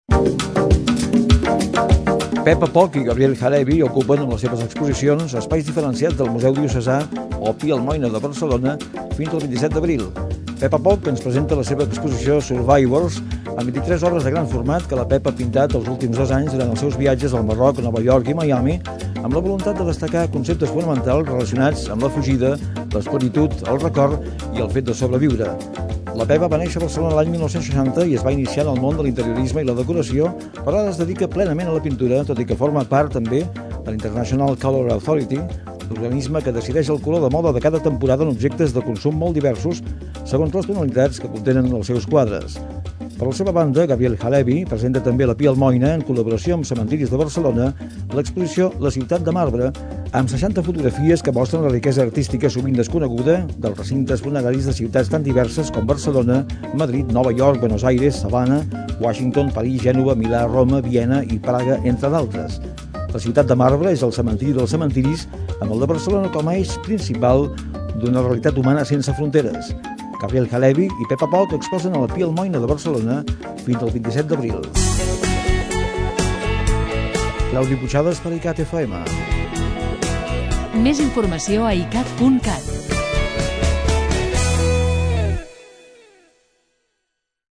Pepa Poch i Gabriel Halevi ocupen en les seves exposicions espais diferenciats del Museu Diocesà o Pi Almoina de Barcelona fins al 27 d'abril. Pepa Poch ens presenta la seva exposició Survivors amb 23 obres de gran format que la Pepa ha pintat els últims 2 anys durant els seus viatges al Marroc, Nova York i Miami, amb la voluntat de destacar conceptes fonamentals relacionats amb la fugida, l'esplenitud, el record i el fet de sobreviure. La Pepa va néixer a Barcelona l'any 1960 i es va iniciar en el món de l'interiorisme i la decoració, però ara es dedica plenament a la pintura, tot i que forma part també de l'International Color Authority, l'organisme que decideix el color de moda de cada temporada en objectes de consum molt diversos segons les tonalitats que contenen els seus quadres. Per la seva banda, Gabriel Halevi presenta també a la Pi Almoina, en col·laboració amb Cementiris de Barcelona, l'exposició La ciutat de marbre, amb 60 fotografies que mostren la riquesa artística sovint desconeguda dels recintes funeraris de ciutats tan diverses com Barcelona, Madrid, Nova York, Buenos Aires, Havana, Washington, París, Gènova, Milà, Roma, Viena i Praga, entre d'altres. La ciutat de marbre és el cementiri dels cementiris, amb el de Barcelona com a eix principal d'una realitat humana sense fronteres. Gabriel Halevi i Pepa Poch exposen a la Pi Almoina de Barcelona fins al 27 d'abril. Claudi Puigades per ICAT FM. Més informació a icat.cat.